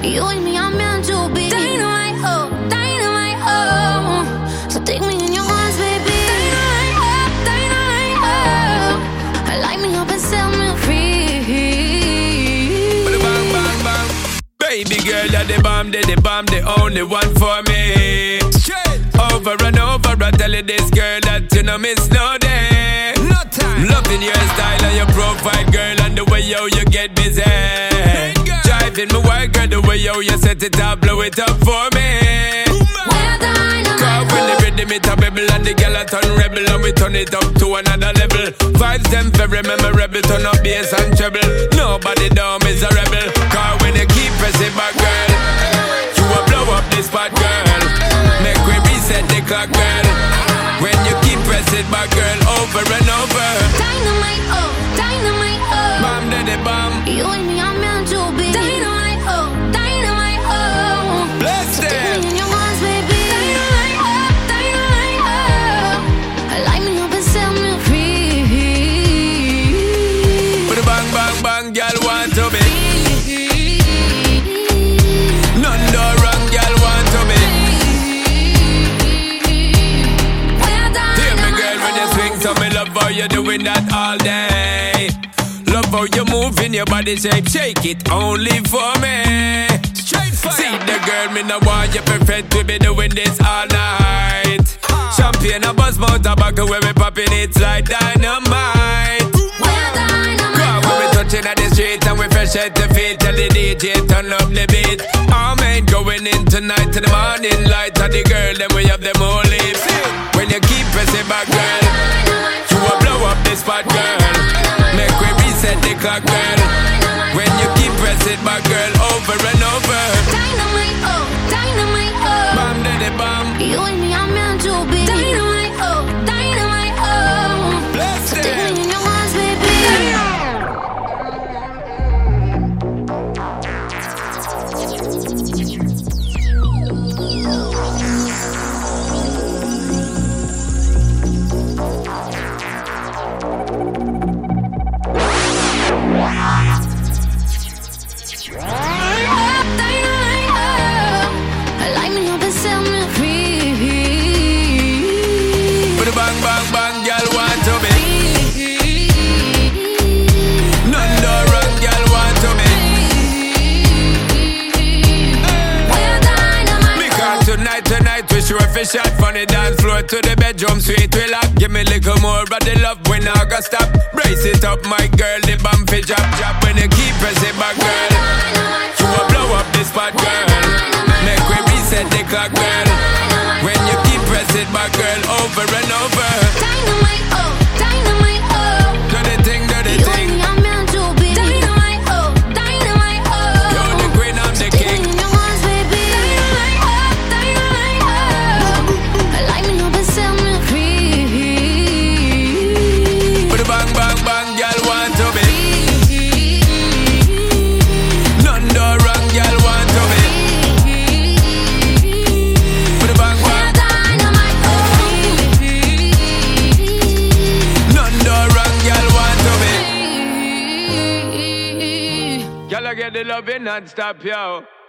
You and me are meant to be. Dynamite, oh, dynamite, oh. So take me in your arms, baby. Dynamite, oh, dynamite, oh. I light me up and set me free. Bang, bang, bang. Baby girl, you're the bomb, the only one for me. Straight over and over, I tell you this girl that you know miss no day. No time. Loving your style and your profile, girl, and the way yo you get busy. Driving me wild, girl, the way yo you set it up, blow it up for me. Cause when the rhythm it a bubble and the girl a turn rebel and we turn it up to another level. Vibes them very memorable, turn up bass and treble. Nobody down is a rebel. Cause when you keep pressing back, girl, you will blow up this spot, girl. Make we reset the clock, girl. When you keep pressing back, girl, over and over. Dynamite, oh, dynamite, oh. Bomb, daddy, bomb. You and me are meant to be. Dynamite, oh, dynamite, oh. Bless so them. take me in your arms, baby. Dynamite, oh, dynamite, oh. I light me up and set me free. Put a bang, bang, bang, girl want to be. None no wrong, girl want to be. Hear me, girl, when you swing, so me love how you doing that all day. Love how you moving your body shape, shake it only for me. Straight fire. See the girl, me no want you perfect, we be doing this all night. Champagne and buzz mouth tobacco, where we popping it like dynamite. Cause when we touching at the street and we fresh at the feet, tell the DJ turn up the beat. Our man going in tonight to the morning light, and the girl then we have them all lips. When you keep pressing back, girl, you will blow up this spot, girl. Make we reset the clock, girl. When you keep pressing back, girl, over and over. Dynamite, oh, dynamite, oh. Bomb, daddy, bomb. You and me are meant to be. Dynamite, oh, dynamite, oh. Bless so take them. me in your arms, baby. Bang, bang, bang, girl want to be. None no wrong, girl want to be. Because tonight we sure fi shot from the dance floor to the bedroom sweet we lock. Give me a little more of the love when I go stop. Brace it up, my girl, the bomb fi drop. When you keep pressing back, girl, you will blow up this spot, girl. Make we reset the clock, girl. When you keep pressing back, girl, over and over. Dynamite, oh, dynamite, oh. Do the thing, do the You thing. and me are meant to be. Dynamite, oh, dynamite, oh. You're the queen, I'm the Take king. me in your arms, baby. Dynamite, oh, dynamite, oh. I light me up and set me free. Put a bang, bang, bang, girl want to be. None no wrong, girl want to be. Put a bang, bang. None no wrong, girl want to be. Girl, I get the loving non-stop, yo.